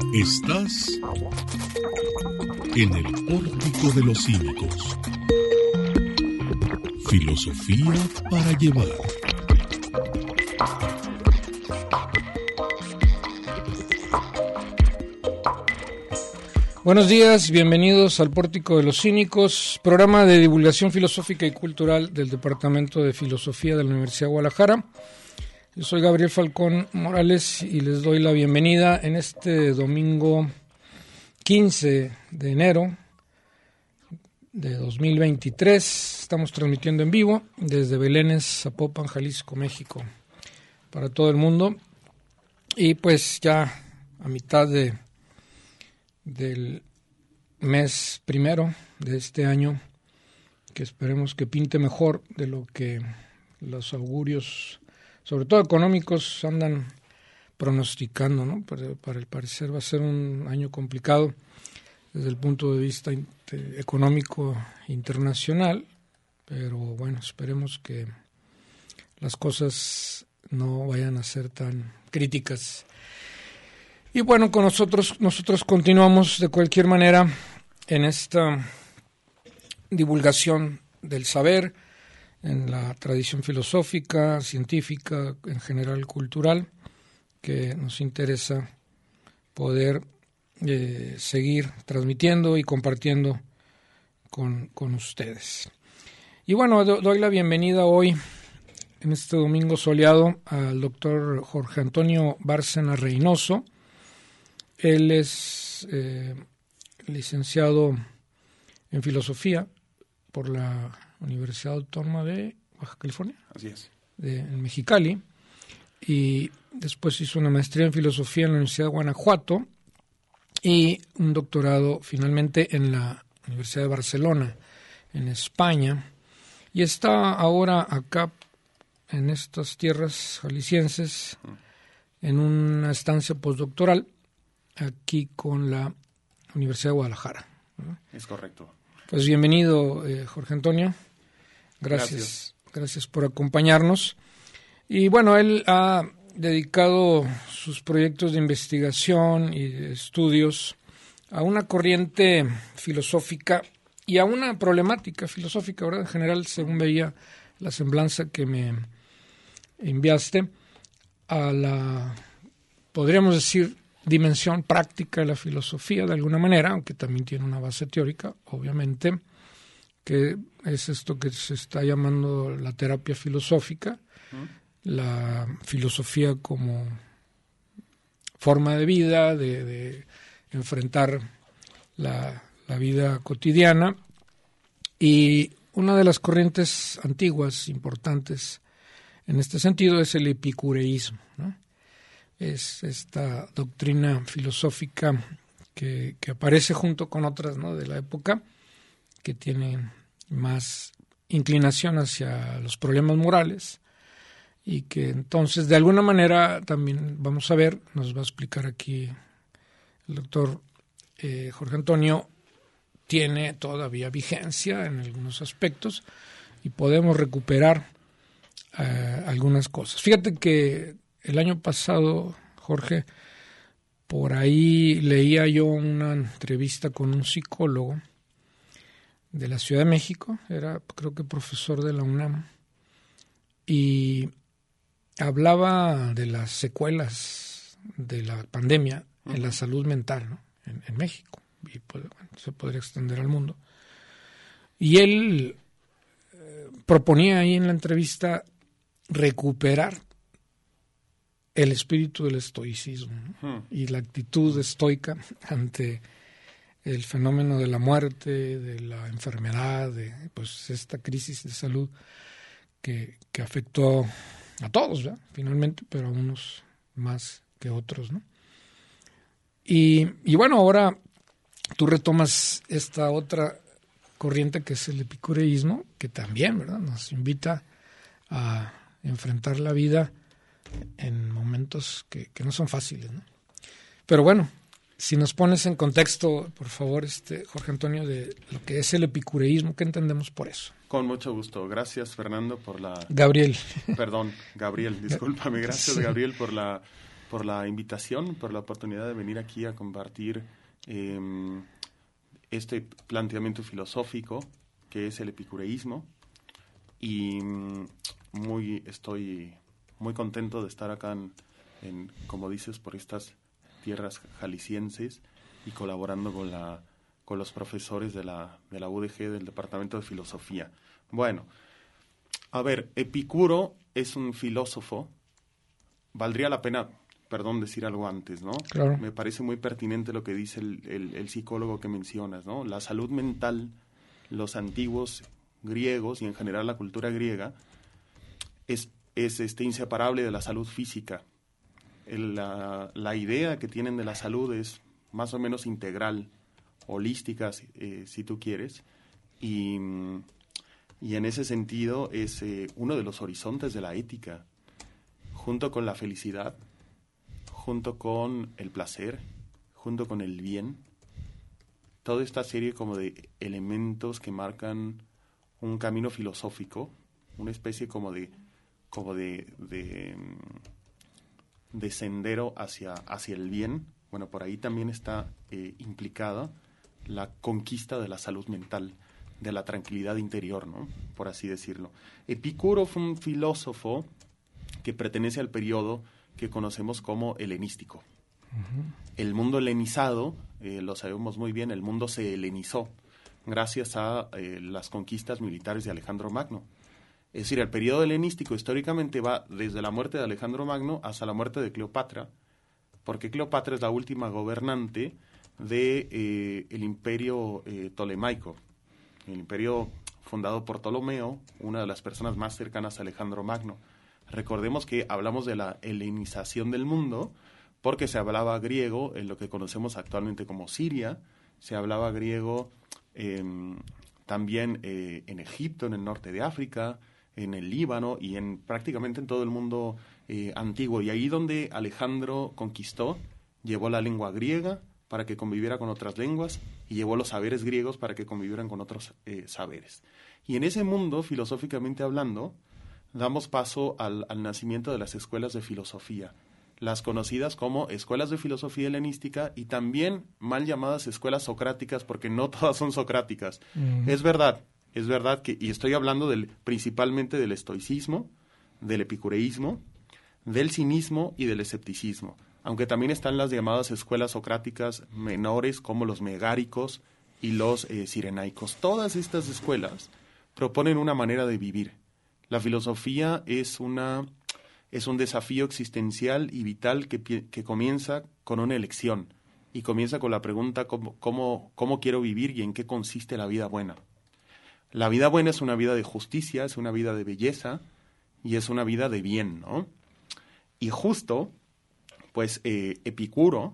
Estás en el Pórtico de los Cínicos. Filosofía para llevar. Buenos días, bienvenidos al Pórtico de los Cínicos, programa de divulgación filosófica y cultural del Departamento de Filosofía de la Universidad de Guadalajara. Yo soy Gabriel Falcón Morales y les doy la bienvenida en este domingo 15 de enero de 2023. Estamos transmitiendo en vivo desde Belénes, Zapopan, Jalisco, México, para todo el mundo. Y pues ya a mitad del mes primero de este año, que esperemos que pinte mejor de lo que los augurios, sobre todo económicos, andan pronosticando, ¿no? Para el parecer va a ser un año complicado desde el punto de vista económico internacional, pero bueno, esperemos que las cosas no vayan a ser tan críticas. Y bueno, con nosotros continuamos de cualquier manera en esta divulgación del saber, en la tradición filosófica, científica, en general cultural, que nos interesa poder seguir transmitiendo y compartiendo con ustedes. Y bueno, doy la bienvenida hoy, en este domingo soleado, al doctor Jorge Antonio Bárcena Reynoso. Él es licenciado en filosofía por la Universidad Autónoma de Baja California. Así es. En Mexicali. Y después hizo una maestría en filosofía en la Universidad de Guanajuato y un doctorado finalmente en la Universidad de Barcelona, en España. Y está ahora acá, en estas tierras jaliscienses, en una estancia postdoctoral, aquí con la Universidad de Guadalajara. Es correcto. Pues bienvenido, Jorge Antonio. Gracias por acompañarnos. Y bueno, él ha dedicado sus proyectos de investigación y de estudios a una corriente filosófica y a una problemática filosófica, ¿verdad? En general, según veía la semblanza que me enviaste, a la, podríamos decir, dimensión práctica de la filosofía de alguna manera, aunque también tiene una base teórica, obviamente, que es esto que se está llamando la terapia filosófica, la filosofía como forma de vida, de enfrentar la vida cotidiana. Y una de las corrientes antiguas importantes en este sentido es el epicureísmo, ¿no? Es esta doctrina filosófica que aparece junto con otras, ¿no?, de la época, que tienen más inclinación hacia los problemas morales y que entonces de alguna manera también vamos a ver, nos va a explicar aquí el doctor Jorge Antonio, tiene todavía vigencia en algunos aspectos y podemos recuperar algunas cosas. Fíjate que el año pasado, Jorge, por ahí leía yo una entrevista con un psicólogo de la Ciudad de México, era creo que profesor de la UNAM, y hablaba de las secuelas de la pandemia en la salud mental, ¿no?, en México, y pues, bueno, se podría extender al mundo. Y él proponía ahí en la entrevista recuperar el espíritu del estoicismo, ¿no?, y la actitud estoica ante el fenómeno de la muerte, de la enfermedad, de pues esta crisis de salud que afectó a todos, ¿verdad?, finalmente, pero a unos más que otros, ¿no? Y bueno, ahora tú retomas esta otra corriente que es el epicureísmo, que también, ¿verdad?, nos invita a enfrentar la vida en momentos que no son fáciles, ¿no? Pero bueno, si nos pones en contexto, por favor, Jorge Antonio, de lo que es el epicureísmo, ¿qué entendemos por eso? Con mucho gusto. Gracias, Fernando, por la... Gabriel. Perdón, Gabriel, discúlpame. Gracias, sí. Gabriel, por la por la invitación, por la oportunidad de venir aquí a compartir este planteamiento filosófico que es el epicureísmo. Y estoy muy contento de estar acá como dices, por estas tierras jaliscienses y colaborando con los profesores de la UDG del Departamento de Filosofía. Bueno, a ver, Epicuro es un filósofo. Valdría la pena, decir algo antes, ¿no? Claro. Me parece muy pertinente lo que dice el psicólogo que mencionas, ¿no? La salud mental, los antiguos griegos y en general la cultura griega es inseparable de la salud física. La idea que tienen de la salud es más o menos integral, holística, si tú quieres, y en ese sentido es uno de los horizontes de la ética, junto con la felicidad, junto con el placer, junto con el bien, toda esta serie como de elementos que marcan un camino filosófico, una especie como de sendero hacia el bien. Bueno, por ahí también está implicada la conquista de la salud mental, de la tranquilidad interior, ¿no? Por así decirlo. Epicuro fue un filósofo que pertenece al periodo que conocemos como helenístico. Uh-huh. El mundo helenizado, lo sabemos muy bien, el mundo se helenizó gracias a las conquistas militares de Alejandro Magno. Es decir, el periodo helenístico históricamente va desde la muerte de Alejandro Magno hasta la muerte de Cleopatra, porque Cleopatra es la última gobernante de el imperio tolemaico, el imperio fundado por Ptolomeo, una de las personas más cercanas a Alejandro Magno. Recordemos que hablamos de la helenización del mundo porque se hablaba griego en lo que conocemos actualmente como Siria, se hablaba griego también en Egipto, en el norte de África, en el Líbano y prácticamente en todo el mundo antiguo. Y ahí donde Alejandro conquistó, llevó la lengua griega para que conviviera con otras lenguas y llevó los saberes griegos para que convivieran con otros saberes. Y en ese mundo, filosóficamente hablando, damos paso al nacimiento de las escuelas de filosofía, las conocidas como escuelas de filosofía helenística y también mal llamadas escuelas socráticas, porque no todas son socráticas. Es verdad que, y estoy hablando principalmente del estoicismo, del epicureísmo, del cinismo y del escepticismo, aunque también están las llamadas escuelas socráticas menores como los megáricos y los cirenaicos. Todas estas escuelas proponen una manera de vivir. La filosofía es un desafío existencial y vital que comienza con una elección y comienza con la pregunta ¿cómo quiero vivir y en qué consiste la vida buena? La vida buena es una vida de justicia, es una vida de belleza y es una vida de bien, ¿no? Y justo, pues, Epicuro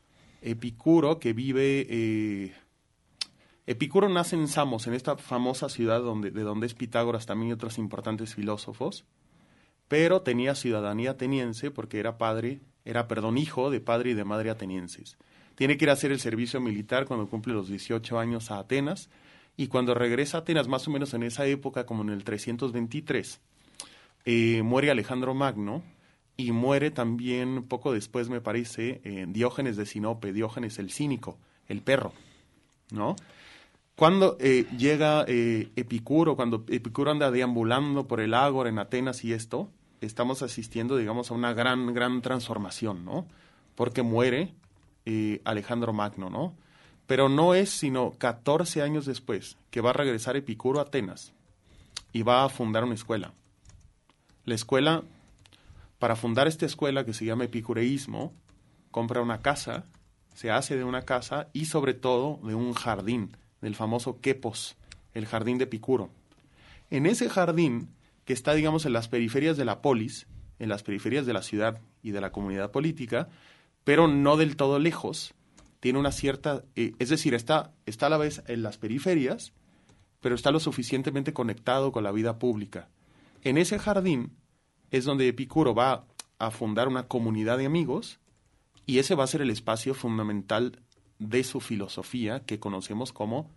que vive... Epicuro nace en Samos, en esta famosa ciudad de donde es Pitágoras también y otros importantes filósofos, pero tenía ciudadanía ateniense porque era hijo de padre y de madre atenienses. Tiene que ir a hacer el servicio militar cuando cumple los 18 años a Atenas, y cuando regresa a Atenas, más o menos en esa época, como en el 323, muere Alejandro Magno, y muere también poco después, me parece, Diógenes de Sinope, Diógenes el cínico, el perro, ¿no? Cuando llega Epicuro, cuando Epicuro anda deambulando por el Ágora en Atenas y esto, estamos asistiendo, digamos, a una gran transformación, ¿no? Porque muere Alejandro Magno, ¿no? Pero no es sino 14 años después que va a regresar Epicuro a Atenas y va a fundar una escuela. La escuela, para fundar esta escuela que se llama epicureísmo, compra una casa, se hace de una casa y sobre todo de un jardín, del famoso Quepos, el jardín de Epicuro. En ese jardín, que está, digamos, en las periferias de la polis, en las periferias de la ciudad y de la comunidad política, pero no del todo lejos, tiene una cierta... es decir, está a la vez en las periferias, pero está lo suficientemente conectado con la vida pública. En ese jardín es donde Epicuro va a fundar una comunidad de amigos y ese va a ser el espacio fundamental de su filosofía que conocemos como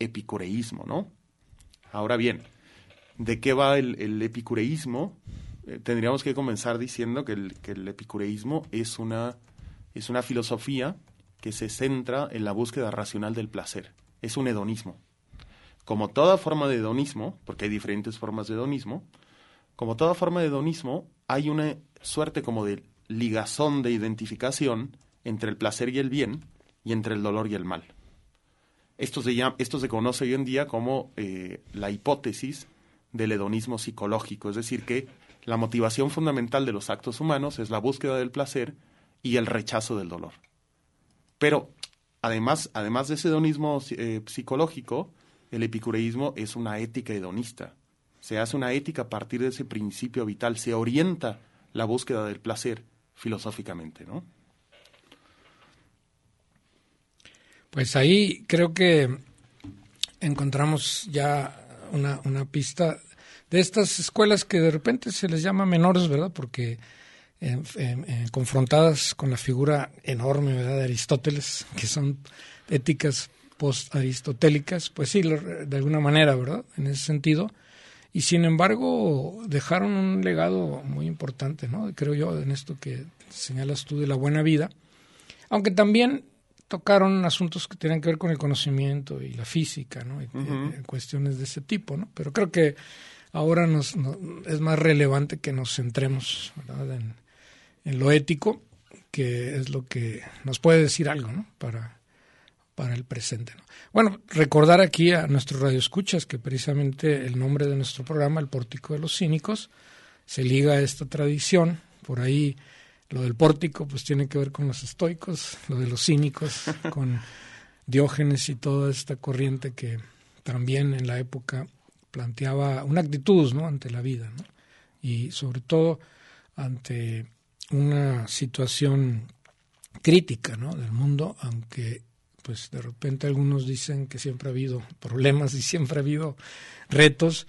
epicureísmo, ¿no? Ahora bien, ¿de qué va el epicureísmo? tendríamos que comenzar diciendo que el epicureísmo es una filosofía que se centra en la búsqueda racional del placer. Es un hedonismo. Como toda forma de hedonismo, porque hay diferentes formas de hedonismo, como toda forma de hedonismo, hay una suerte como de ligazón de identificación entre el placer y el bien, y entre el dolor y el mal. Esto se conoce hoy en día como la hipótesis del hedonismo psicológico, es decir, que la motivación fundamental de los actos humanos es la búsqueda del placer y el rechazo del dolor. Pero, además de ese hedonismo psicológico, el epicureísmo es una ética hedonista. Se hace una ética a partir de ese principio vital, se orienta la búsqueda del placer filosóficamente, ¿no? Pues ahí creo que encontramos ya una pista de estas escuelas que de repente se les llama menores, ¿verdad? Porque confrontadas con la figura enorme, ¿verdad?, de Aristóteles, que son éticas post-aristotélicas, pues sí, de alguna manera, ¿verdad?, en ese sentido. Y sin embargo, dejaron un legado muy importante, ¿no? Creo yo, en esto que señalas tú de la buena vida, aunque también tocaron asuntos que tienen que ver con el conocimiento y la física, ¿no? Cuestiones de ese tipo, ¿no? Pero creo que ahora es más relevante que nos centremos, ¿verdad?, en lo ético, que es lo que nos puede decir algo, ¿no?, para el presente, ¿no? Bueno, recordar aquí a nuestros radioescuchas que precisamente el nombre de nuestro programa, El Pórtico de los Cínicos, se liga a esta tradición. Por ahí lo del pórtico pues tiene que ver con los estoicos, lo de los cínicos con Diógenes y toda esta corriente que también en la época planteaba una actitud, ¿no?, ante la vida, ¿no?, y sobre todo ante una situación crítica, ¿no?, del mundo, aunque pues de repente algunos dicen que siempre ha habido problemas y siempre ha habido retos,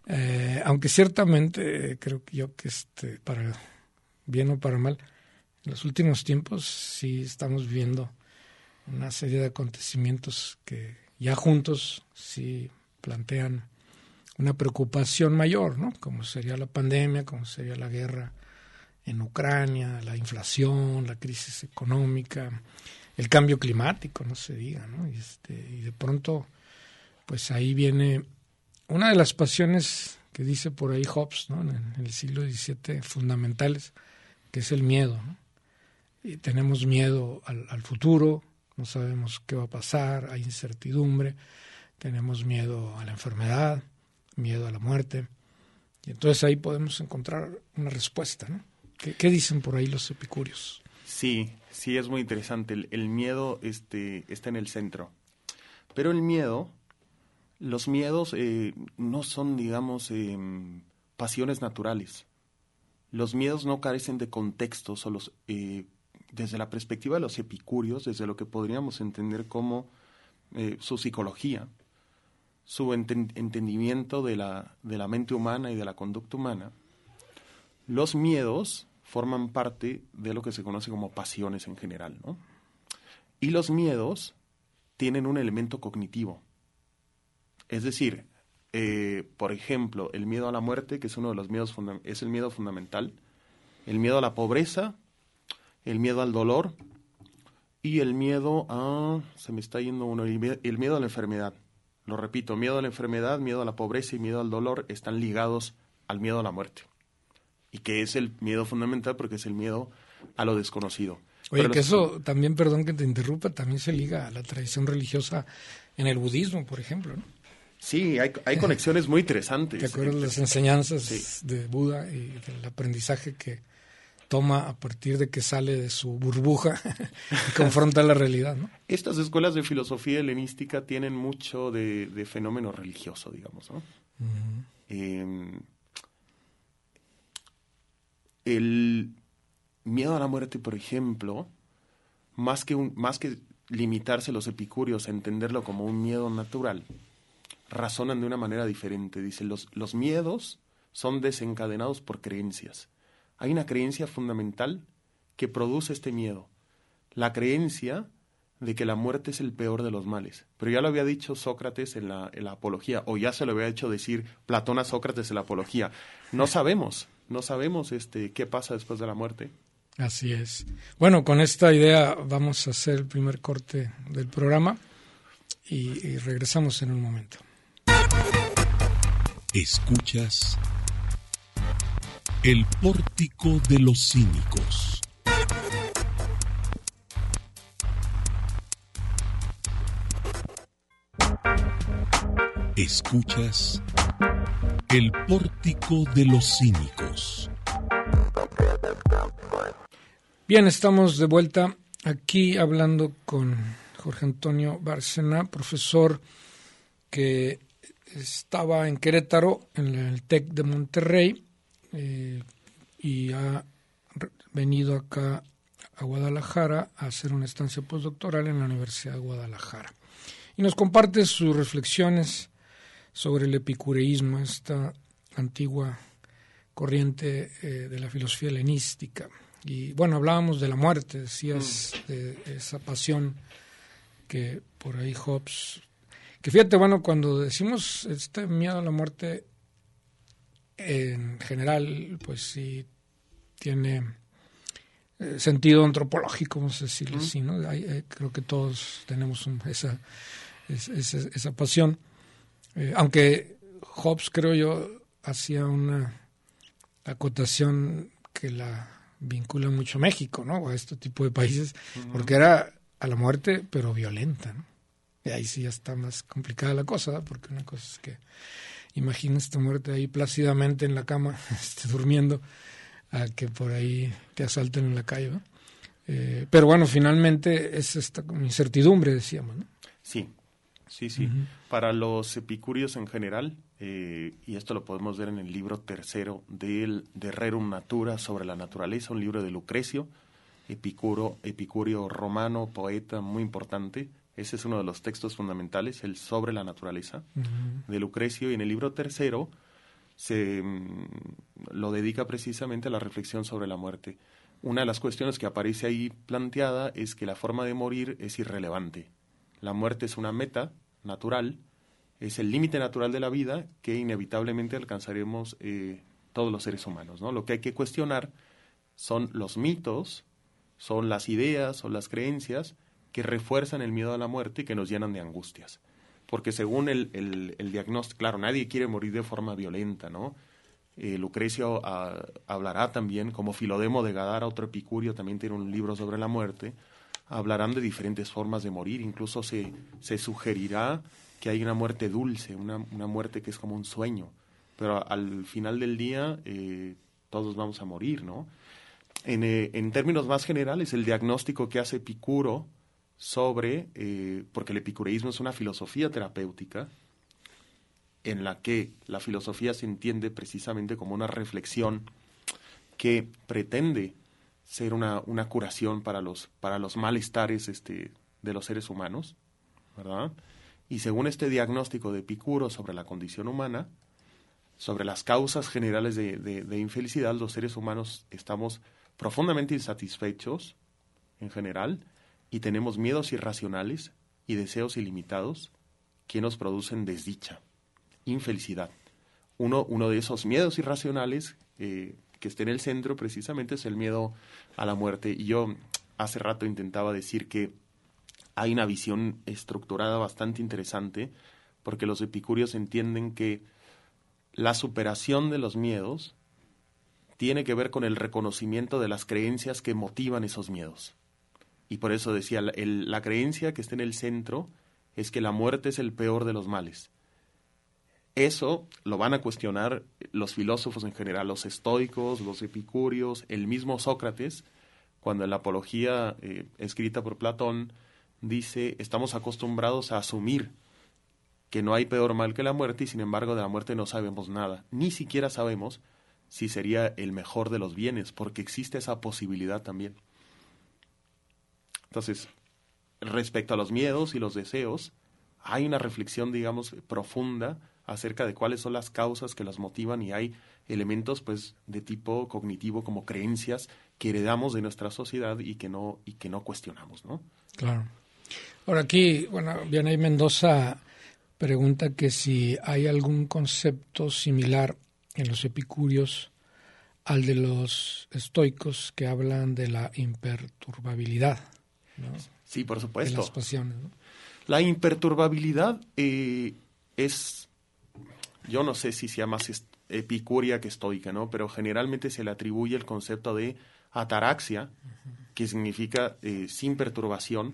aunque ciertamente creo que para bien o para mal, en los últimos tiempos sí estamos viviendo una serie de acontecimientos que ya juntos sí plantean una preocupación mayor, ¿no?, como sería la pandemia, como sería la guerra en Ucrania, la inflación, la crisis económica, el cambio climático, no se diga, ¿no? Y de pronto, pues ahí viene una de las pasiones que dice por ahí Hobbes, ¿no?, en el siglo XVII, fundamentales, que es el miedo, ¿no? Y tenemos miedo al futuro, no sabemos qué va a pasar, hay incertidumbre, tenemos miedo a la enfermedad, miedo a la muerte, y entonces ahí podemos encontrar una respuesta, ¿no? ¿Qué dicen por ahí los epicúreos? Sí, es muy interesante. El miedo está en el centro. Pero los miedos no son, digamos, pasiones naturales. Los miedos no carecen de contextos, desde la perspectiva de los epicúreos, desde lo que podríamos entender como su psicología, su entendimiento de la mente humana y de la conducta humana. Los miedos forman parte de lo que se conoce como pasiones en general, ¿no? Y los miedos tienen un elemento cognitivo. Es decir, por ejemplo, el miedo a la muerte, que es uno de los miedos es el miedo fundamental, el miedo a la pobreza, el miedo al dolor y el miedo el miedo a la enfermedad. Lo repito, miedo a la enfermedad, miedo a la pobreza y miedo al dolor están ligados al miedo a la muerte. Y que es el miedo fundamental porque es el miedo a lo desconocido. Oye, que eso también, perdón que te interrumpa, también se liga a la tradición religiosa en el budismo, por ejemplo, ¿no? Sí, hay conexiones muy interesantes. ¿Te acuerdas de las enseñanzas de Buda y del aprendizaje que toma a partir de que sale de su burbuja y confronta la realidad, ¿no? Estas escuelas de filosofía helenística tienen mucho de fenómeno religioso, digamos, ¿no? Uh-huh. El miedo a la muerte, por ejemplo, más que limitarse los epicúreos a entenderlo como un miedo natural, razonan de una manera diferente. Dicen, los miedos son desencadenados por creencias. Hay una creencia fundamental que produce este miedo. La creencia de que la muerte es el peor de los males. Pero ya lo había dicho Sócrates en la Apología, o ya se lo había hecho decir Platón a Sócrates en la Apología. No sabemos no sabemos qué pasa después de la muerte. Así es. Bueno, con esta idea vamos a hacer el primer corte del programa y regresamos en un momento. Escuchas El Pórtico de los Cínicos. Escuchas El Pórtico de los Cínicos. Bien, estamos de vuelta aquí hablando con Jorge Antonio Bárcena, profesor que estaba en Querétaro, en el TEC de Monterrey, y ha venido acá a Guadalajara a hacer una estancia postdoctoral en la Universidad de Guadalajara. Y nos comparte sus reflexiones sobre el epicureísmo, esta antigua corriente de la filosofía helenística. Y bueno, hablábamos de la muerte, decías, de esa pasión que por ahí Hobbes, que fíjate, bueno, cuando decimos este miedo a la muerte, en general, pues sí tiene sentido antropológico, vamos a decirlo así, ¿no? Creo que todos tenemos esa pasión, aunque Hobbes, creo yo, hacía una acotación que la vincula mucho a México, ¿no? A este tipo de países, porque era a la muerte, pero violenta, ¿no? Y ahí sí ya está más complicada la cosa, ¿no? Porque una cosa es que imaginas tu muerte ahí plácidamente en la cama, durmiendo, a que por ahí te asalten en la calle, ¿no? Pero bueno, finalmente es esta incertidumbre, decíamos, ¿no? Sí. Uh-huh. Para los epicúreos en general, y esto lo podemos ver en el libro tercero del De Rerum Natura, sobre la naturaleza, un libro de Lucrecio, epicúreo romano, poeta muy importante. Ese es uno de los textos fundamentales, el Sobre la naturaleza, de Lucrecio, y en el libro tercero se lo dedica precisamente a la reflexión sobre la muerte. Una de las cuestiones que aparece ahí planteada es que la forma de morir es irrelevante. La muerte es una meta natural, es el límite natural de la vida que inevitablemente alcanzaremos todos los seres humanos, ¿no? Lo que hay que cuestionar son los mitos, son las ideas, son las creencias que refuerzan el miedo a la muerte y que nos llenan de angustias. Porque según el diagnóstico, claro, nadie quiere morir de forma violenta, ¿no? Lucrecio hablará también, como Filodemo de Gadara, otro epicúreo, también tiene un libro sobre la muerte, hablarán de diferentes formas de morir, incluso se sugerirá que hay una muerte dulce, una muerte que es como un sueño, pero al final del día todos vamos a morir, ¿no? En términos más generales, el diagnóstico que hace Epicuro sobre, porque el epicureísmo es una filosofía terapéutica, en la que la filosofía se entiende precisamente como una reflexión que pretende ser una curación para los malestares de los seres humanos, ¿verdad? Y según este diagnóstico de Epicuro sobre la condición humana, sobre las causas generales de infelicidad, los seres humanos estamos profundamente insatisfechos en general y tenemos miedos irracionales y deseos ilimitados que nos producen desdicha, infelicidad. Uno de esos miedos irracionales que está en el centro precisamente es el miedo a la muerte. Y yo hace rato intentaba decir que hay una visión estructurada bastante interesante, porque los epicúreos entienden que la superación de los miedos tiene que ver con el reconocimiento de las creencias que motivan esos miedos. Y por eso decía, la creencia que está en el centro es que la muerte es el peor de los males. Eso lo van a cuestionar los filósofos en general, los estoicos, los epicúreos, el mismo Sócrates, cuando en la Apología escrita por Platón dice, estamos acostumbrados a asumir que no hay peor mal que la muerte y sin embargo de la muerte no sabemos nada. Ni siquiera sabemos si sería el mejor de los bienes, porque existe esa posibilidad también. Entonces, respecto a los miedos y los deseos, hay una reflexión, digamos, profunda acerca de cuáles son las causas que las motivan y hay elementos, pues, de tipo cognitivo como creencias que heredamos de nuestra sociedad y que no cuestionamos, ¿no? Claro. Ahora aquí, bueno, Vianey Mendoza pregunta que si hay algún concepto similar en los epicúreos al de los estoicos que hablan de la imperturbabilidad, ¿no? Sí, por supuesto. De las pasiones, ¿no? La imperturbabilidad es, yo no sé si sea más epicúrea que estoica, ¿no? Pero generalmente se le atribuye el concepto de ataraxia, que significa sin perturbación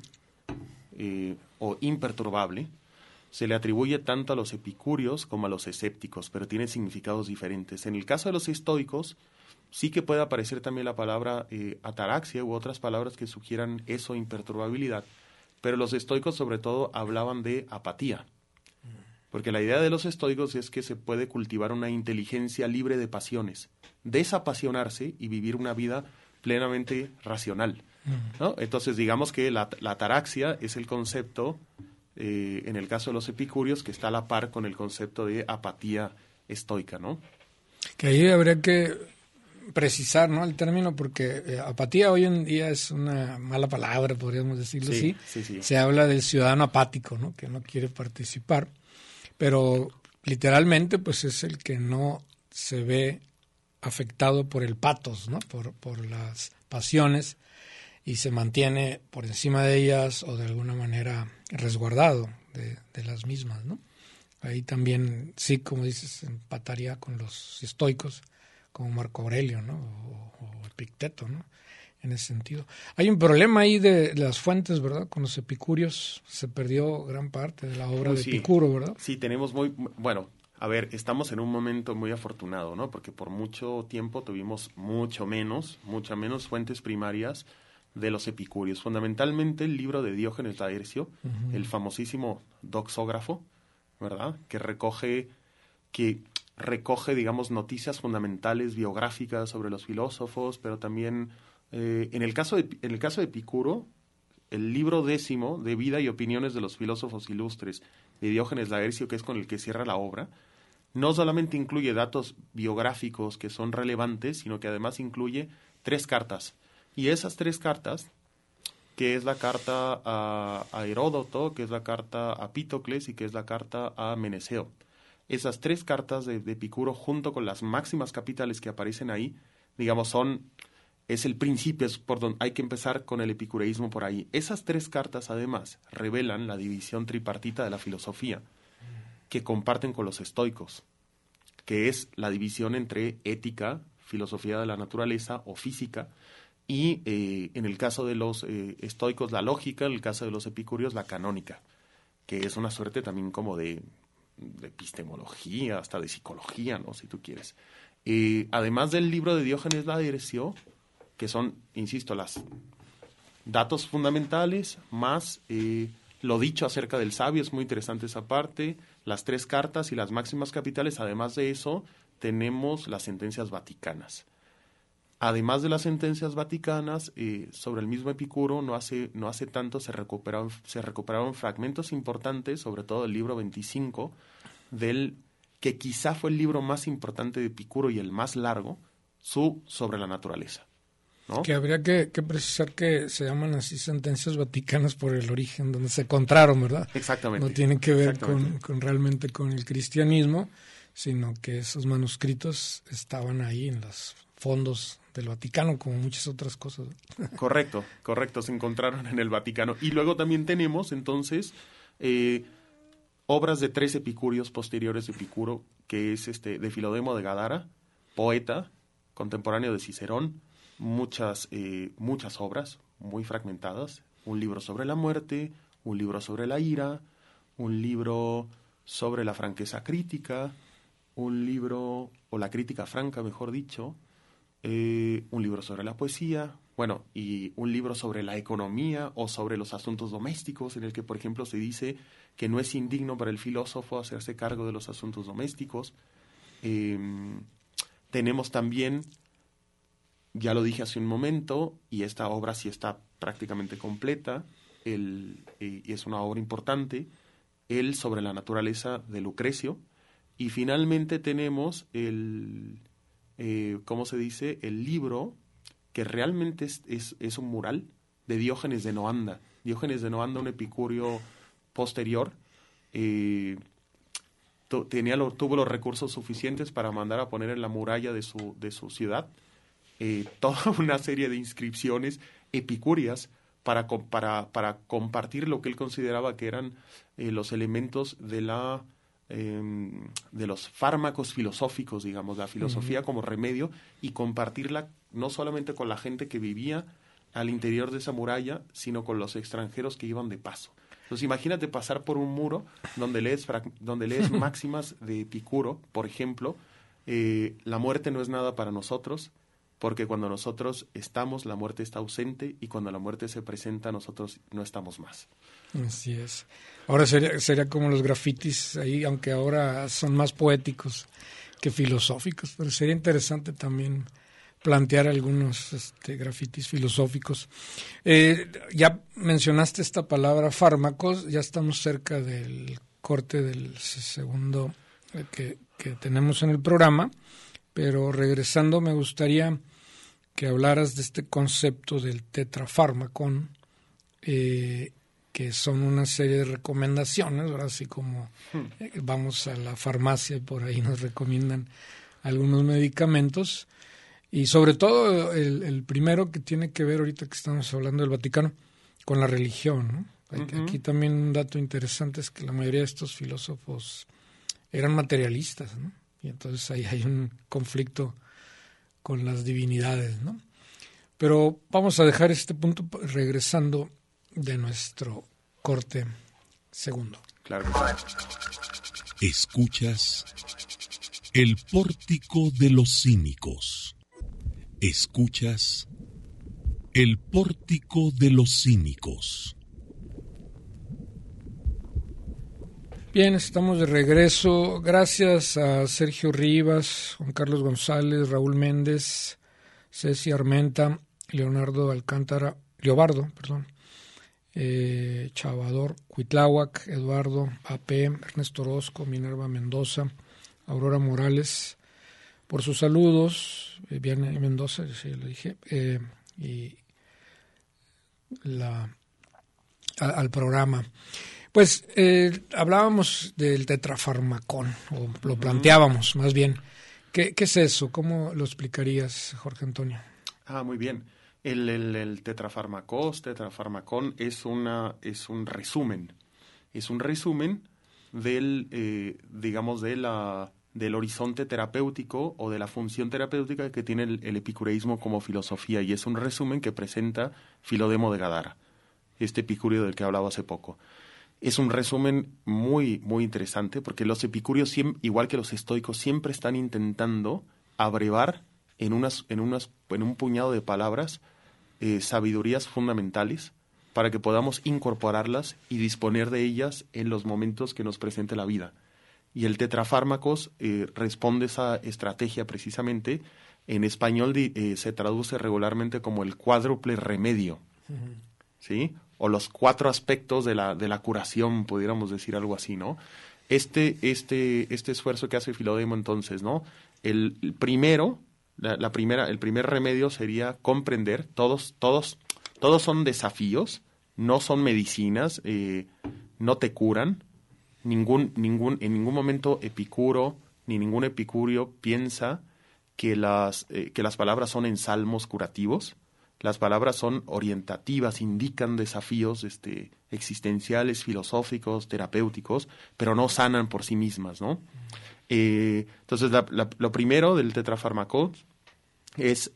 o imperturbable. Se le atribuye tanto a los epicúreos como a los escépticos, pero tiene significados diferentes. En el caso de los estoicos, sí que puede aparecer también la palabra ataraxia u otras palabras que sugieran eso, imperturbabilidad, pero los estoicos sobre todo hablaban de apatía, porque la idea de los estoicos es que se puede cultivar una inteligencia libre de pasiones, desapasionarse y vivir una vida plenamente racional, ¿no? Entonces digamos que la ataraxia es el concepto, en el caso de los epicúreos, que está a la par con el concepto de apatía estoica, ¿no? Que ahí habría que precisar, ¿no?, el término, porque apatía hoy en día es una mala palabra, podríamos decirlo así. Sí. Se habla del ciudadano apático, ¿no?, que no quiere participar, pero literalmente pues es el que no se ve afectado por el patos, ¿no?, por las pasiones, y se mantiene por encima de ellas o de alguna manera resguardado de las mismas, ¿no? Ahí también, sí, como dices, empataría con los estoicos, como Marco Aurelio, ¿no?, o Epicteto, ¿no?, en ese sentido. Hay un problema ahí de las fuentes, ¿verdad? Con los epicúreos se perdió gran parte de la obra de Epicuro, ¿verdad? Sí, tenemos bueno, a ver, estamos en un momento muy afortunado, ¿no? Porque por mucho tiempo tuvimos mucha menos fuentes primarias de los epicúreos. Fundamentalmente el libro de Diógenes Laercio, el famosísimo doxógrafo, ¿verdad? Que recoge, digamos, noticias fundamentales biográficas sobre los filósofos, pero también en el caso de Epicuro, el libro 10 de Vida y Opiniones de los Filósofos Ilustres de Diógenes Laercio, que es con el que cierra la obra, no solamente incluye datos biográficos que son relevantes, sino que además incluye 3 cartas. Y esas 3 cartas, que es la carta a Heródoto, que es la carta a Pítocles y que es la carta a Meneceo. Esas 3 cartas de Epicuro, junto con las máximas capitales que aparecen ahí, digamos, es el principio, es por donde hay que empezar con el epicureísmo por ahí. Esas 3 cartas, además, revelan la división tripartita de la filosofía que comparten con los estoicos, que es la división entre ética, filosofía de la naturaleza o física, y en el caso de los estoicos la lógica, en el caso de los epicúreos la canónica, que es una suerte también como de epistemología, hasta de psicología, ¿no?, si tú quieres. Además del libro de Diógenes Laercio, que son, insisto, los datos fundamentales, más lo dicho acerca del sabio, es muy interesante esa parte, las 3 cartas y las máximas capitales. Además de eso, tenemos las sentencias vaticanas. Además de las sentencias vaticanas, sobre el mismo Epicuro, no hace tanto se recuperaron fragmentos importantes, sobre todo el libro 25, que quizá fue el libro más importante de Epicuro y el más largo, sobre la naturaleza, ¿no? Que habría que precisar que se llaman así sentencias vaticanas por el origen donde se encontraron, ¿verdad? Exactamente. No tienen que ver con realmente con el cristianismo, sino que esos manuscritos estaban ahí en los fondos del Vaticano, como muchas otras cosas. Correcto, se encontraron en el Vaticano. Y luego también tenemos, entonces, obras de 3 epicúreos posteriores de Epicuro, que es de Filodemo de Gadara, poeta, contemporáneo de Cicerón, muchas obras muy fragmentadas, un libro sobre la muerte, un libro sobre la ira, un libro sobre la franqueza crítica, un libro, o la crítica franca, mejor dicho, un libro sobre la poesía, bueno, y un libro sobre la economía o sobre los asuntos domésticos, en el que, por ejemplo, se dice que no es indigno para el filósofo hacerse cargo de los asuntos domésticos. Tenemos también, ya lo dije hace un momento, y esta obra sí está prácticamente completa, y es una obra importante, el sobre la naturaleza de Lucrecio, y finalmente tenemos ¿cómo se dice?, el libro que realmente es un mural de Diógenes de Noanda. Diógenes de Noanda, un epicúreo posterior, tuvo los recursos suficientes para mandar a poner en la muralla de su ciudad toda una serie de inscripciones epicúreas para compartir lo que él consideraba que eran los elementos de los fármacos filosóficos, digamos, la filosofía como remedio, y compartirla no solamente con la gente que vivía al interior de esa muralla, sino con los extranjeros que iban de paso. Entonces imagínate pasar por un muro donde lees máximas de Epicuro, por ejemplo, la muerte no es nada para nosotros, porque cuando nosotros estamos, la muerte está ausente, y cuando la muerte se presenta, nosotros no estamos más. Así es. Ahora sería como los grafitis ahí, aunque ahora son más poéticos que filosóficos, pero sería interesante también plantear algunos grafitis filosóficos. Ya mencionaste esta palabra fármacos, ya estamos cerca del corte del segundo que tenemos en el programa, pero regresando me gustaría que hablaras de este concepto del tetrafármacon, que son una serie de recomendaciones, ¿verdad? Así como vamos a la farmacia y por ahí nos recomiendan algunos medicamentos, y sobre todo el primero, que tiene que ver, ahorita que estamos hablando del Vaticano, con la religión, ¿no? Aquí también un dato interesante es que la mayoría de estos filósofos eran materialistas, ¿no? Y entonces ahí hay un conflicto con las divinidades, ¿no? Pero vamos a dejar este punto regresando de nuestro corte segundo. Claro que sí. Escuchas El Pórtico de los Cínicos. Escuchas El Pórtico de los Cínicos. Bien, estamos de regreso. Gracias a Sergio Rivas, Juan Carlos González, Raúl Méndez, Ceci Armenta, Leobardo, Chavador, Cuitláhuac, Eduardo, AP, Ernesto Orozco, Minerva Mendoza, Aurora Morales, por sus saludos, Viviana Mendoza, sí, lo dije, y al programa. Pues hablábamos del tetrafármacon, o lo planteábamos más bien. ¿Qué es eso? ¿Cómo lo explicarías, Jorge Antonio? Muy bien. El tetrafármacon es un resumen. Es un resumen del horizonte terapéutico o de la función terapéutica que tiene el epicureísmo como filosofía, y es un resumen que presenta Filodemo de Gadara, este epicúreo del que hablaba hace poco. Es un resumen muy, muy interesante, porque los epicúreos, igual que los estoicos, siempre están intentando abrevar en un puñado de palabras sabidurías fundamentales para que podamos incorporarlas y disponer de ellas en los momentos que nos presente la vida. Y el tetrafármacos responde a esa estrategia precisamente. En español se traduce regularmente como el cuádruple remedio, ¿sí? O los 4 aspectos de la curación, pudiéramos decir algo así, ¿no? Este esfuerzo que hace Filodemo, entonces, ¿no? El primer remedio sería comprender, todos son desafíos, no son medicinas, no te curan. En ningún momento Epicuro ni ningún epicúreo piensa que las palabras son ensalmos curativos. Las palabras son orientativas, indican desafíos existenciales, filosóficos, terapéuticos, pero no sanan por sí mismas, ¿no? Entonces, lo primero del tetrafármacon es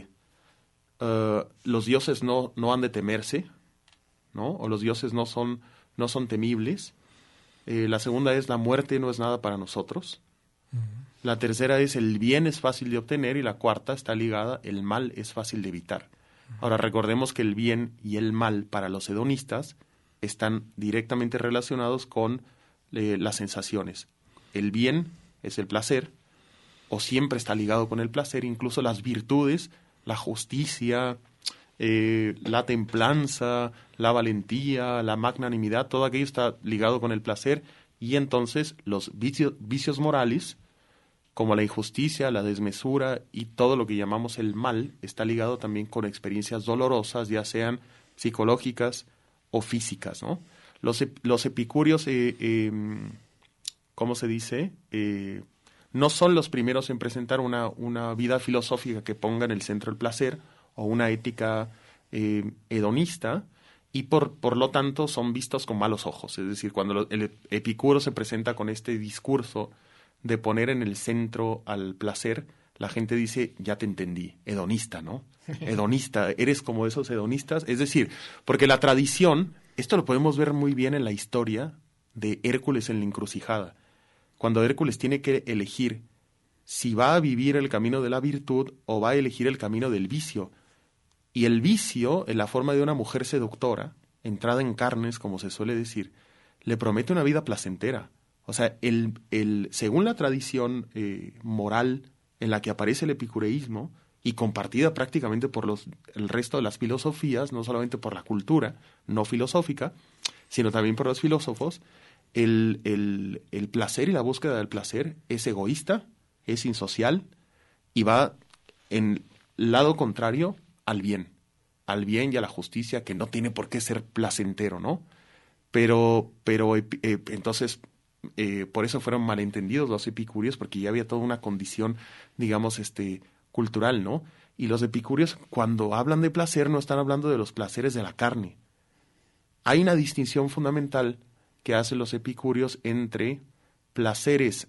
los dioses no han de temerse, ¿no? O los dioses no son temibles. La segunda es la muerte no es nada para nosotros. La tercera es el bien es fácil de obtener, y la cuarta está ligada, el mal es fácil de evitar. Ahora, recordemos que el bien y el mal para los hedonistas están directamente relacionados con las sensaciones. El bien es el placer, o siempre está ligado con el placer, incluso las virtudes, la justicia, la templanza, la valentía, la magnanimidad, todo aquello está ligado con el placer, y entonces los vicios morales, como la injusticia, la desmesura y todo lo que llamamos el mal, está ligado también con experiencias dolorosas, ya sean psicológicas o físicas, ¿no? Los epicúreos ¿cómo se dice? No son los primeros en presentar una vida filosófica que ponga en el centro el placer o una ética hedonista, y por lo tanto son vistos con malos ojos. Es decir, cuando el Epicuro se presenta con este discurso de poner en el centro al placer, la gente dice, ya te entendí, hedonista, ¿no? Hedonista, eres como esos hedonistas. Es decir, porque la tradición, esto lo podemos ver muy bien en la historia de Hércules en la encrucijada. Cuando Hércules tiene que elegir si va a vivir el camino de la virtud o va a elegir el camino del vicio. Y el vicio, en la forma de una mujer seductora, entrada en carnes, como se suele decir, le promete una vida placentera. O sea, según la tradición moral en la que aparece el epicureísmo, y compartida prácticamente por el resto de las filosofías, no solamente por la cultura no filosófica, sino también por los filósofos, el placer y la búsqueda del placer es egoísta, es insocial, y va en lado contrario al bien y a la justicia, que no tiene por qué ser placentero, ¿no? Pero entonces, por eso fueron malentendidos los epicúreos, porque ya había toda una condición, digamos, cultural, ¿no? Y los epicúreos, cuando hablan de placer, no están hablando de los placeres de la carne. Hay una distinción fundamental que hacen los epicúreos entre placeres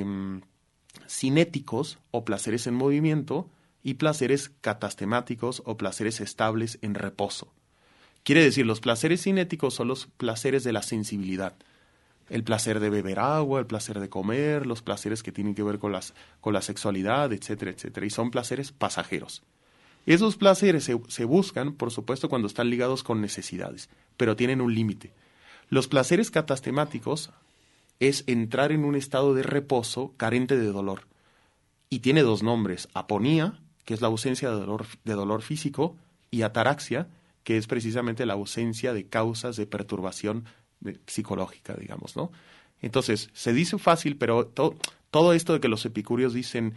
cinéticos o placeres en movimiento y placeres catastemáticos o placeres estables en reposo. Quiere decir, los placeres cinéticos son los placeres de la sensibilidad. El placer de beber agua, el placer de comer, los placeres que tienen que ver con la sexualidad, etcétera, etcétera. Y son placeres pasajeros. Esos placeres se buscan, por supuesto, cuando están ligados con necesidades, pero tienen un límite. Los placeres catastemáticos es entrar en un estado de reposo carente de dolor. Y tiene dos nombres: aponía, que es la ausencia de dolor físico, y ataraxia, que es precisamente la ausencia de causas de perturbación psicológica, digamos, ¿no? Entonces, se dice fácil, pero todo esto de que los epicúreos dicen,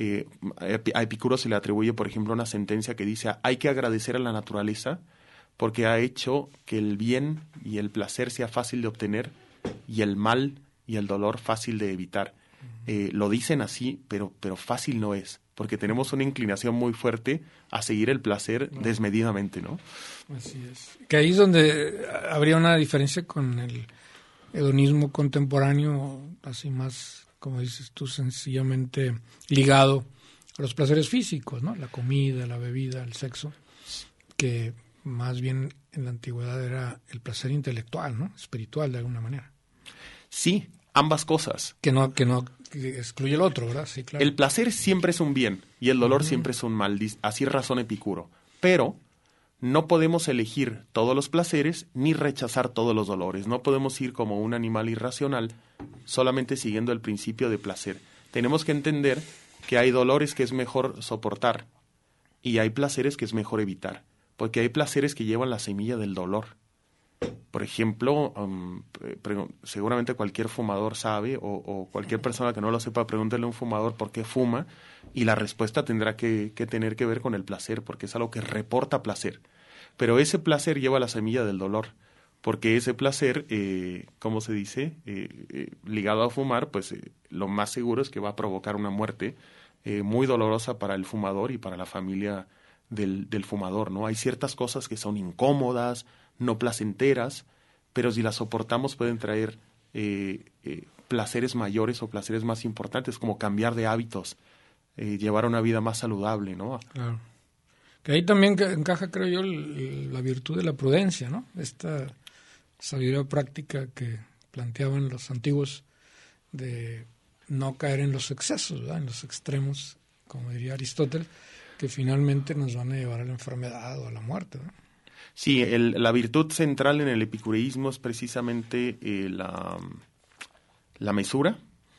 a Epicuro se le atribuye, por ejemplo, una sentencia que dice, hay que agradecer a la naturaleza porque ha hecho que el bien y el placer sea fácil de obtener y el mal y el dolor fácil de evitar. Lo dicen así, pero fácil no es, porque tenemos una inclinación muy fuerte a seguir el placer desmedidamente, ¿no? Así es. Que ahí es donde habría una diferencia con el hedonismo contemporáneo, así más, como dices tú, sencillamente ligado a los placeres físicos, ¿no? La comida, la bebida, el sexo, que más bien en la antigüedad era el placer intelectual, ¿no? Espiritual, de alguna manera. Sí, ambas cosas. Que no excluye el otro, ¿verdad? Sí, claro. El placer siempre es un bien y el dolor siempre es un mal, así razona Epicuro. Pero no podemos elegir todos los placeres ni rechazar todos los dolores. No podemos ir como un animal irracional solamente siguiendo el principio de placer. Tenemos que entender que hay dolores que es mejor soportar y hay placeres que es mejor evitar, porque hay placeres que llevan la semilla del dolor. Por ejemplo, seguramente cualquier fumador sabe, o cualquier persona que no lo sepa, pregúntele a un fumador por qué fuma, y la respuesta tendrá que tener que ver con el placer, porque es algo que reporta placer. Pero ese placer lleva la semilla del dolor, porque ese placer, ¿cómo se dice? Ligado a fumar, pues lo más seguro es que va a provocar una muerte muy dolorosa para el fumador y para la familia del fumador, ¿no? Hay ciertas cosas que son incómodas, no placenteras, pero si las soportamos pueden traer placeres mayores o placeres más importantes, como cambiar de hábitos, llevar una vida más saludable, ¿no? Claro. Que ahí también encaja, creo yo, la virtud de la prudencia, ¿no? Esta sabiduría práctica que planteaban los antiguos de no caer en los excesos, ¿verdad? En los extremos, como diría Aristóteles, que finalmente nos van a llevar a la enfermedad o a la muerte, ¿no? Sí, la virtud central en el epicureísmo es precisamente la mesura,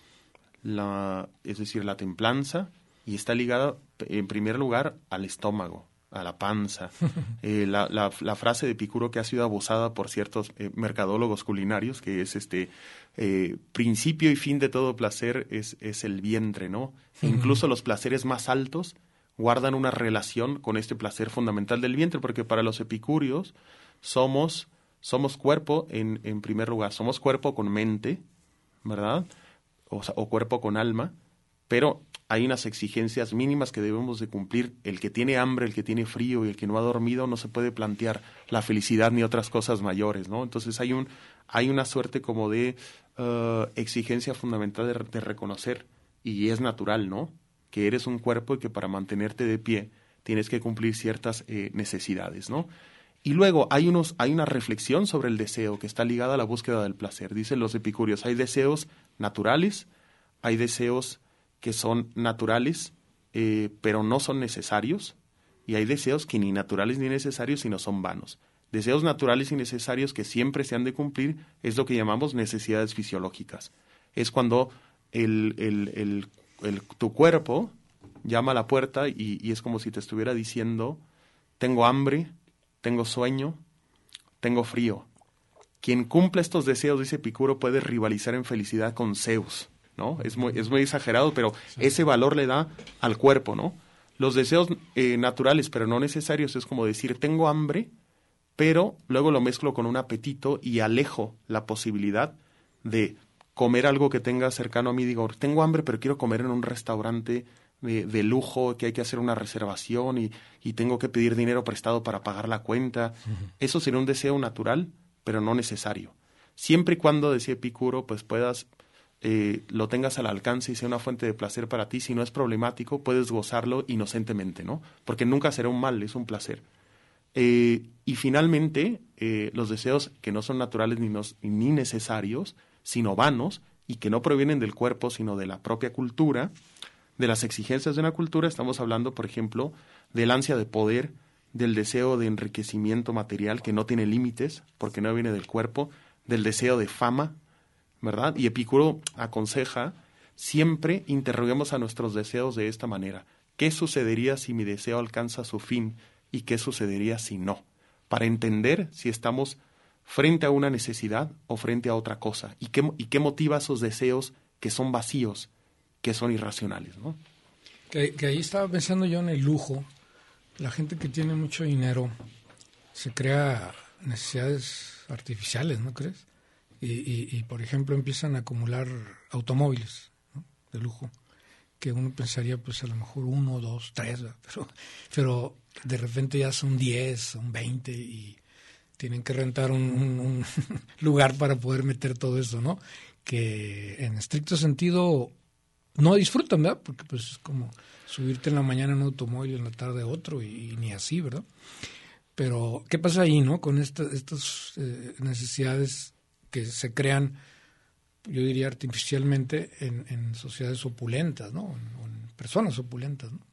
es decir, la templanza, y está ligada en primer lugar al estómago, a la panza. La frase de Epicuro que ha sido abusada por ciertos mercadólogos culinarios, que es principio y fin de todo placer es el vientre, ¿no? Incluso los placeres más altos guardan una relación con este placer fundamental del vientre, porque para los epicúreos somos cuerpo en primer lugar, somos cuerpo con mente, ¿verdad? o cuerpo con alma, pero hay unas exigencias mínimas que debemos de cumplir. El que tiene hambre, el que tiene frío y el que no ha dormido no se puede plantear la felicidad ni otras cosas mayores, ¿no? Entonces hay una suerte como de exigencia fundamental de reconocer, y es natural, ¿no?, que eres un cuerpo y que para mantenerte de pie tienes que cumplir ciertas necesidades, ¿no? Y luego hay una reflexión sobre el deseo que está ligada a la búsqueda del placer. Dicen los epicúreos, hay deseos naturales, hay deseos que son naturales, pero no son necesarios, y hay deseos que ni naturales ni necesarios, sino son vanos. Deseos naturales y necesarios que siempre se han de cumplir es lo que llamamos necesidades fisiológicas. Es cuando tu cuerpo llama a la puerta y es como si te estuviera diciendo, tengo hambre, tengo sueño, tengo frío. Quien cumple estos deseos, dice Epicuro, puede rivalizar en felicidad con Zeus, ¿no? Es muy exagerado, pero ese valor le da al cuerpo, ¿no? Los deseos naturales, pero no necesarios, es como decir, tengo hambre, pero luego lo mezclo con un apetito y alejo la posibilidad de comer algo que tenga cercano a mí. Digo, tengo hambre, pero quiero comer en un restaurante de lujo, que hay que hacer una reservación y tengo que pedir dinero prestado para pagar la cuenta. Eso sería un deseo natural, pero no necesario. Siempre y cuando, decía Epicuro, pues puedas, lo tengas al alcance y sea una fuente de placer para ti. Si no es problemático, puedes gozarlo inocentemente, ¿no? Porque nunca será un mal, es un placer. Y finalmente, los deseos que no son naturales ni necesarios, sino vanos, y que no provienen del cuerpo, sino de la propia cultura, de las exigencias de una cultura. Estamos hablando, por ejemplo, del ansia de poder, del deseo de enriquecimiento material que no tiene límites, porque no viene del cuerpo, del deseo de fama, ¿verdad? Y Epicuro aconseja, siempre interroguemos a nuestros deseos de esta manera. ¿Qué sucedería si mi deseo alcanza su fin? ¿Y qué sucedería si no? Para entender si estamos frente a una necesidad o frente a otra cosa. ¿Y qué motiva esos deseos que son vacíos, que son irracionales, ¿no? Que ahí estaba pensando yo en el lujo. La gente que tiene mucho dinero se crea necesidades artificiales, ¿no crees? Y por ejemplo, empiezan a acumular automóviles, ¿no?, de lujo, que uno pensaría, pues a lo mejor 1, 2, 3, pero de repente ya son 10, son 20 y tienen que rentar un lugar para poder meter todo eso, ¿no? Que en estricto sentido no disfrutan, ¿verdad? Porque pues es como subirte en la mañana en un automóvil y en la tarde otro y ni así, ¿verdad? Pero, ¿qué pasa ahí, no? Con estas necesidades que se crean, yo diría artificialmente, en sociedades opulentas, ¿no? O en personas opulentas, ¿no?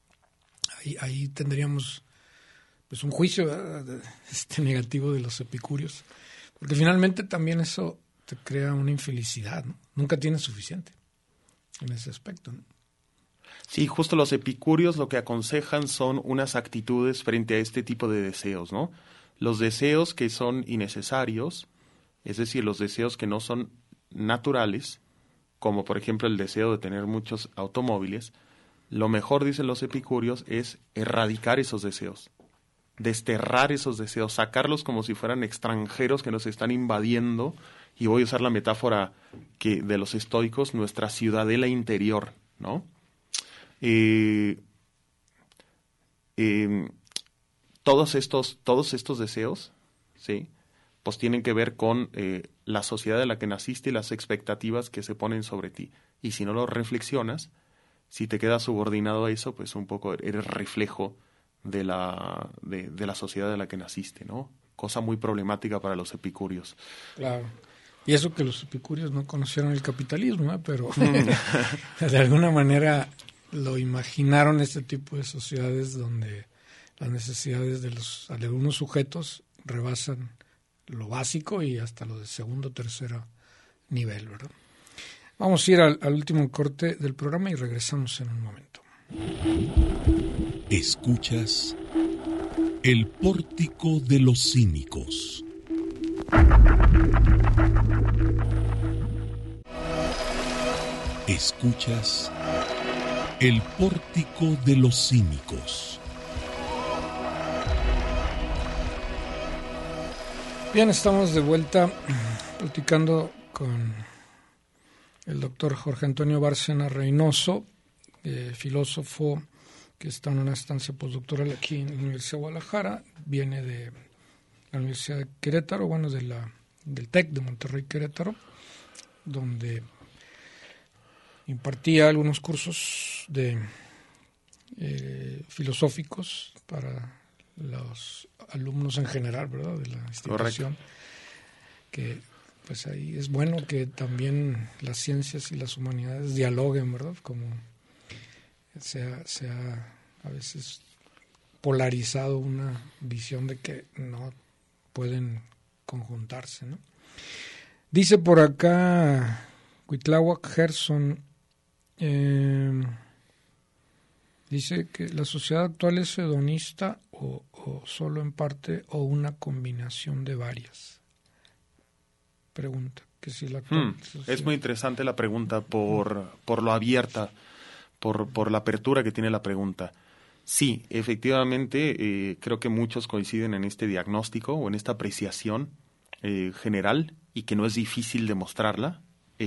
Ahí tendríamos pues un juicio, ¿verdad?, negativo de los epicúreos, porque finalmente también eso te crea una infelicidad, ¿no? Nunca tienes suficiente en ese aspecto, ¿no? Sí, justo los epicúreos lo que aconsejan son unas actitudes frente a este tipo de deseos, ¿no? Los deseos que son innecesarios, es decir, los deseos que no son naturales, como por ejemplo el deseo de tener muchos automóviles, lo mejor, dicen los epicúreos, es erradicar esos deseos, desterrar esos deseos, sacarlos como si fueran extranjeros que nos están invadiendo, y voy a usar la metáfora de los estoicos, nuestra ciudadela interior, ¿no? Todos estos deseos, ¿sí?, pues tienen que ver con la sociedad de la que naciste y las expectativas que se ponen sobre ti. Y si no lo reflexionas, si te quedas subordinado a eso, pues un poco eres reflejo de la sociedad de la que naciste, ¿no? Cosa muy problemática para los epicúreos. Claro. Y eso que los epicúreos no conocieron el capitalismo, ¿eh? Pero de alguna manera lo imaginaron, este tipo de sociedades donde las necesidades de algunos sujetos rebasan lo básico y hasta lo de segundo o tercer nivel, ¿verdad? Vamos a ir al último corte del programa y regresamos en un momento. Escuchas El Pórtico de los Cínicos. Escuchas El Pórtico de los Cínicos. Bien, estamos de vuelta platicando con el doctor Jorge Antonio Bárcena Reynoso, filósofo que está en una estancia postdoctoral aquí en la Universidad de Guadalajara, viene de la Universidad de Querétaro, bueno, del TEC de Monterrey Querétaro, donde impartía algunos cursos de filosóficos para los alumnos en general, ¿verdad?, de la institución. Correcto. Que pues ahí es bueno que también las ciencias y las humanidades dialoguen, ¿verdad? Como se ha a veces polarizado una visión de que no pueden conjuntarse, ¿no? Dice por acá Cuitláhuac Gerson, dice que la sociedad actual es hedonista o solo en parte o una combinación de varias. Pregunta que si la es muy interesante la pregunta por lo abierta, por la apertura que tiene la pregunta. Sí, efectivamente, creo que muchos coinciden en este diagnóstico o en esta apreciación general, y que no es difícil demostrarla.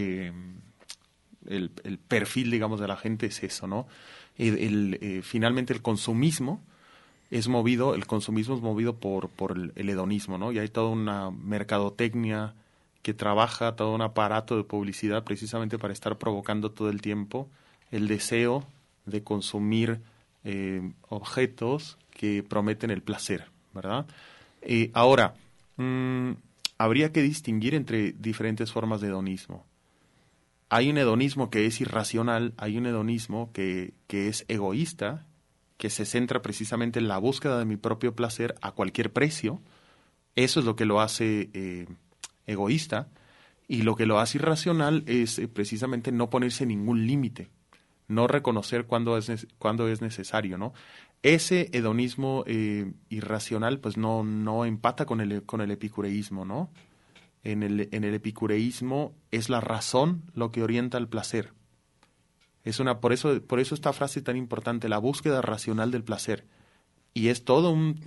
El perfil, digamos, de la gente es eso, ¿no? Finalmente el consumismo es movido por el hedonismo, ¿no? Y hay toda una mercadotecnia que trabaja, todo un aparato de publicidad precisamente para estar provocando todo el tiempo el deseo de consumir objetos que prometen el placer, ¿verdad? Ahora, habría que distinguir entre diferentes formas de hedonismo. Hay un hedonismo que es irracional, hay un hedonismo que es egoísta, que se centra precisamente en la búsqueda de mi propio placer a cualquier precio. Eso es lo que lo hace egoísta, y lo que lo hace irracional es precisamente no ponerse ningún límite, no reconocer cuándo es necesario, ¿no? Ese hedonismo irracional pues no empata con el epicureísmo, ¿no? En el epicureísmo es la razón lo que orienta al placer. Por eso esta frase tan importante, la búsqueda racional del placer. Y es todo un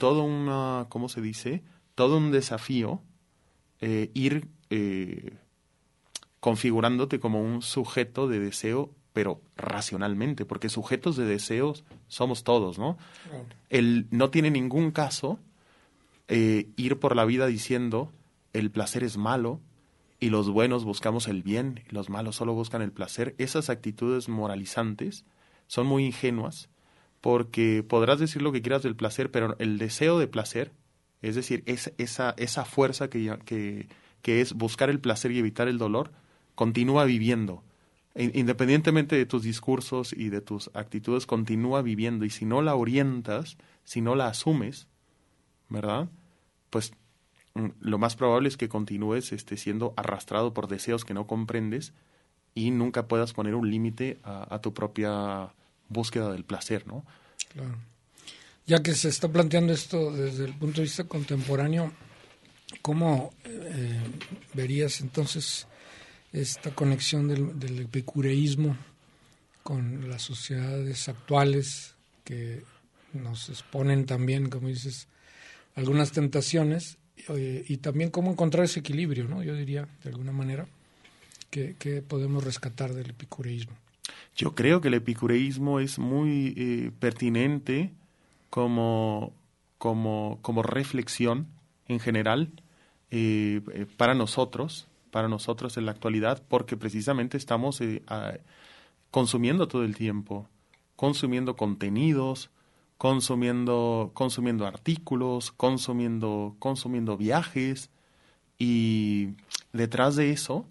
desafío ir configurándote como un sujeto de deseo, pero racionalmente, porque sujetos de deseos somos todos, ¿no? No tiene ningún caso ir por la vida diciendo el placer es malo y los buenos buscamos el bien y los malos solo buscan el placer. Esas actitudes moralizantes son muy ingenuas, porque podrás decir lo que quieras del placer, pero el deseo de placer, es decir, esa fuerza que es buscar el placer y evitar el dolor, continúa viviendo. Independientemente de tus discursos y de tus actitudes, continúa viviendo. Y si no la orientas, si no la asumes, ¿verdad?, pues lo más probable es que continúes siendo arrastrado por deseos que no comprendes y nunca puedas poner un límite a tu propia búsqueda del placer, ¿no? Claro. Ya que se está planteando esto desde el punto de vista contemporáneo, ¿cómo verías entonces esta conexión del epicureísmo con las sociedades actuales que nos exponen también, como dices, algunas tentaciones, y también cómo encontrar ese equilibrio, ¿no? Yo diría, de alguna manera, que podemos rescatar del epicureísmo? Yo creo que el epicureísmo es muy pertinente como reflexión en general para nosotros en la actualidad, porque precisamente estamos consumiendo todo el tiempo, consumiendo contenidos, consumiendo artículos, consumiendo viajes, y detrás de eso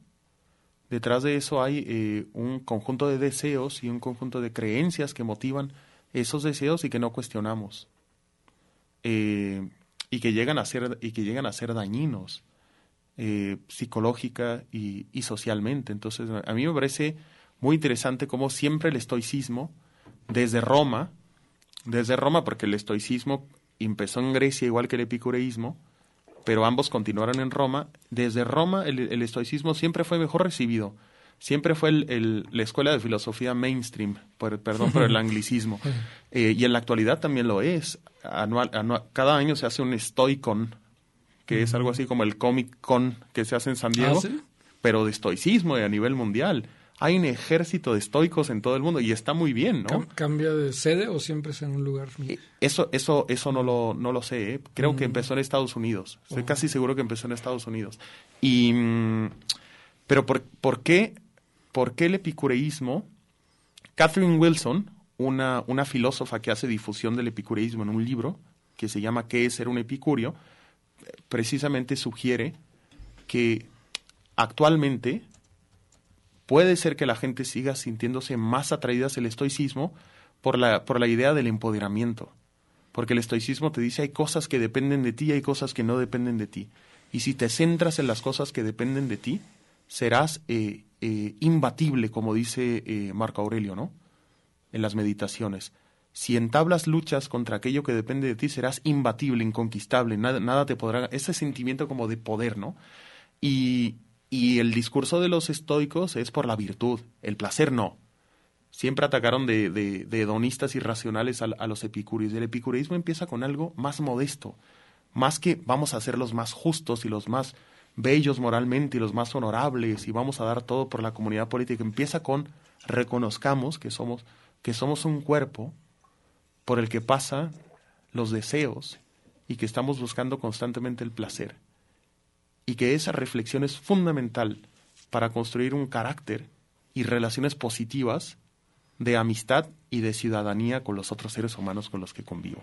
hay un conjunto de deseos y un conjunto de creencias que motivan esos deseos y que no cuestionamos, y que llegan a ser dañinos psicológica y socialmente. Entonces, a mí me parece muy interesante cómo siempre el estoicismo, desde Roma, porque el estoicismo empezó en Grecia igual que el epicureísmo, pero ambos continuaron en Roma. Desde Roma el estoicismo siempre fue mejor recibido, siempre fue la escuela de filosofía mainstream, perdón por el anglicismo, y en la actualidad también lo es. Cada año se hace un Stoicon, que es algo así como el Comic Con que se hace en San Diego, ¿sí? Pero de estoicismo y a nivel mundial. Hay un ejército de estoicos en todo el mundo y está muy bien, ¿no? ¿Cambia de sede o siempre es en un lugar? Eso no lo sé, ¿eh? Creo que empezó en Estados Unidos. Estoy casi seguro que empezó en Estados Unidos. Pero ¿por qué el epicureísmo? Catherine Wilson, una filósofa que hace difusión del epicureísmo en un libro que se llama ¿Qué es ser un epicúreo?, precisamente sugiere que actualmente puede ser que la gente siga sintiéndose más atraída hacia el estoicismo por la idea del empoderamiento. Porque el estoicismo te dice hay cosas que dependen de ti y hay cosas que no dependen de ti. Y si te centras en las cosas que dependen de ti, serás imbatible, como dice Marco Aurelio, ¿no? En las meditaciones. Si entablas luchas contra aquello que depende de ti, serás imbatible, inconquistable, nada te podrá... Ese sentimiento como de poder, ¿no? Y el discurso de los estoicos es por la virtud, el placer no. Siempre atacaron de hedonistas irracionales a los epicúreos. El epicureísmo empieza con algo más modesto, más que vamos a ser los más justos y los más bellos moralmente y los más honorables y vamos a dar todo por la comunidad política. Empieza con reconozcamos que somos un cuerpo por el que pasan los deseos y que estamos buscando constantemente el placer. Y que esa reflexión es fundamental para construir un carácter y relaciones positivas de amistad y de ciudadanía con los otros seres humanos con los que convivo.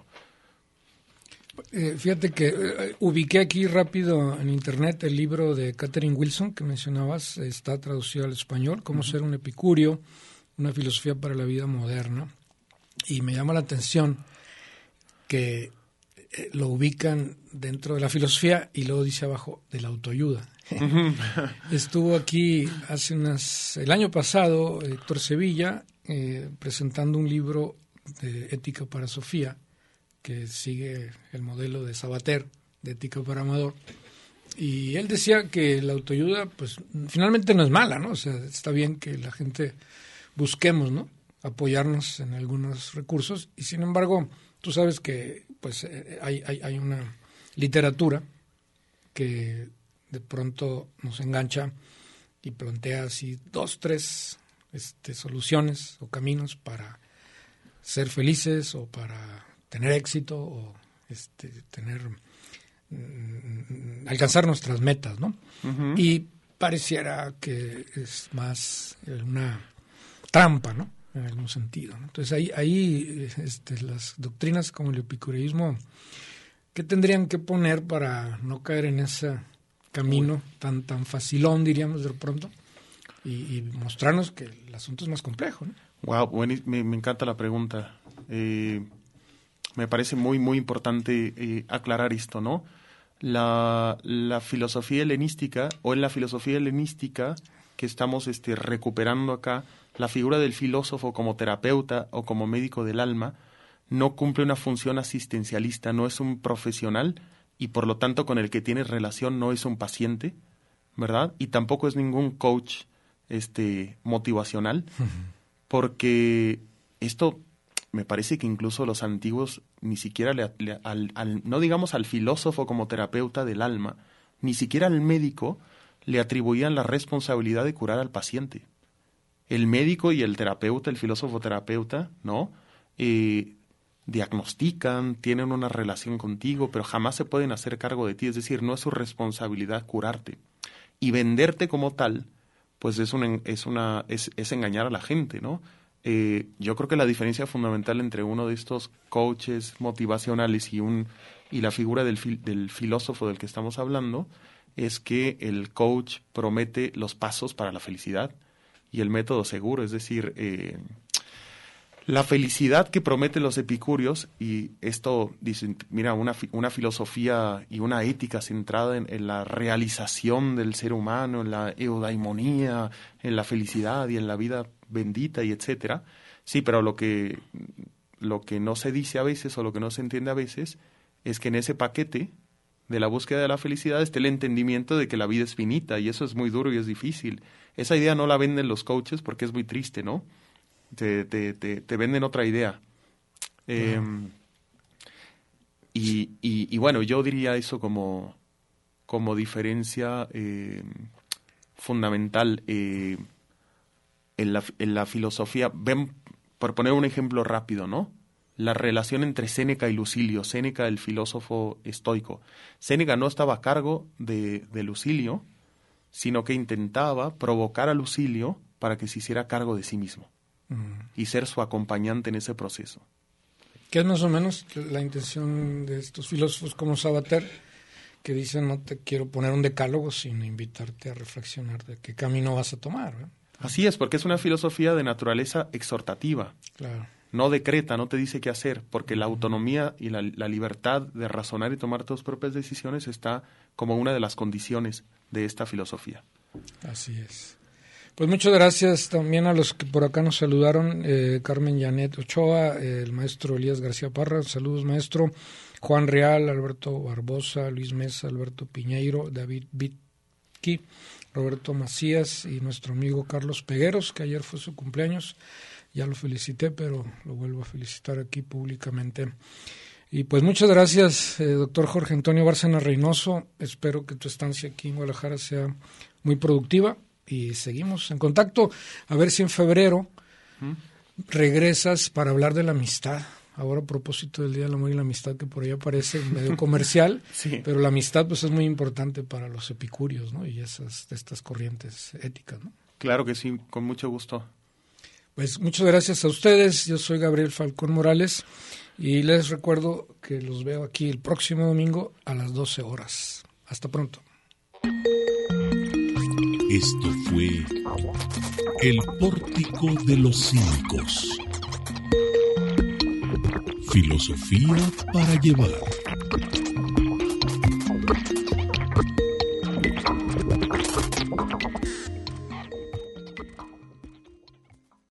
Fíjate que ubiqué aquí rápido en internet el libro de Catherine Wilson que mencionabas, está traducido al español, Cómo ser un epicurio, una filosofía para la vida moderna. Y me llama la atención que lo ubican dentro de la filosofía y luego dice abajo de la autoayuda. Estuvo aquí el año pasado Héctor Sevilla presentando un libro de Ética para Sofía que sigue el modelo de Sabater de Ética para Amador, y él decía que la autoayuda pues finalmente no es mala, ¿no? O sea, está bien que la gente busquemos, ¿no?, apoyarnos en algunos recursos, y sin embargo tú sabes que pues hay una literatura que de pronto nos engancha y plantea así 2, 3 soluciones o caminos para ser felices o para tener éxito o alcanzar nuestras metas, ¿no? Uh-huh. Y pareciera que es más una trampa, ¿no?, en algún sentido, ¿no? Entonces ahí las doctrinas como el epicureísmo, ¿qué tendrían que poner para no caer en ese camino tan facilón, diríamos de pronto, y mostrarnos que el asunto es más complejo, ¿no? Wow, me encanta la pregunta. Me parece muy, muy importante aclarar esto, ¿no? La filosofía helenística, o en la filosofía helenística que estamos recuperando acá, la figura del filósofo como terapeuta o como médico del alma no cumple una función asistencialista, no es un profesional y por lo tanto con el que tienes relación no es un paciente, ¿verdad? Y tampoco es ningún coach motivacional, porque esto me parece que incluso los antiguos ni siquiera no digamos al filósofo como terapeuta del alma, ni siquiera al médico le atribuían la responsabilidad de curar al paciente. El médico y el terapeuta, el filósofo terapeuta, ¿no?, diagnostican, tienen una relación contigo, pero jamás se pueden hacer cargo de ti, es decir, no es su responsabilidad curarte. Y venderte como tal, pues es engañar a la gente, ¿no? Yo creo que la diferencia fundamental entre uno de estos coaches motivacionales y la figura del filósofo del que estamos hablando es que el coach promete los pasos para la felicidad y el método seguro, es decir, la felicidad que prometen los epicúreos, y esto dicen, mira, una filosofía y una ética centrada en la realización del ser humano, en la eudaimonía, en la felicidad y en la vida bendita y etcétera. Sí, pero lo que no se dice a veces o lo que no se entiende a veces es que en ese paquete de la búsqueda de la felicidad está el entendimiento de que la vida es finita, y eso es muy duro y es difícil. Esa idea no la venden los coaches porque es muy triste, ¿no? Te venden otra idea. Y bueno, yo diría eso como diferencia fundamental. en la filosofía, ven, por poner un ejemplo rápido, ¿no? La relación entre Séneca y Lucilio, Séneca el filósofo estoico. Séneca no estaba a cargo de Lucilio, sino que intentaba provocar a Lucilio para que se hiciera cargo de sí mismo y ser su acompañante en ese proceso. ¿Qué es más o menos la intención de estos filósofos como Sabater, que dicen no te quiero poner un decálogo, sino invitarte a reflexionar de qué camino vas a tomar, ¿verdad? Así es, porque es una filosofía de naturaleza exhortativa. Claro. No decreta, no te dice qué hacer, porque la autonomía y la libertad de razonar y tomar tus propias decisiones está como una de las condiciones de esta filosofía. Así es. Pues muchas gracias también a los que por acá nos saludaron, Carmen Janet Ochoa, el maestro Elías García Parra, saludos maestro, Juan Real, Alberto Barbosa, Luis Mesa, Alberto Piñeiro, David Vitki, Roberto Macías y nuestro amigo Carlos Pegueros, que ayer fue su cumpleaños. Ya lo felicité, pero lo vuelvo a felicitar aquí públicamente. Y pues muchas gracias, doctor Jorge Antonio Bárcena Reynoso. Espero que tu estancia aquí en Guadalajara sea muy productiva y seguimos en contacto. A ver si en febrero regresas para hablar de la amistad. Ahora a propósito del Día del Amor y la Amistad, que por ahí aparece medio comercial, sí. Pero la amistad pues es muy importante para los epicúreos, ¿no? Y estas corrientes éticas, ¿no? Claro que sí, con mucho gusto. Pues muchas gracias a ustedes. Yo soy Gabriel Falcón Morales y les recuerdo que los veo aquí el próximo domingo a las 12 horas. Hasta pronto. Esto fue El Pórtico de los Cínicos. Filosofía para llevar.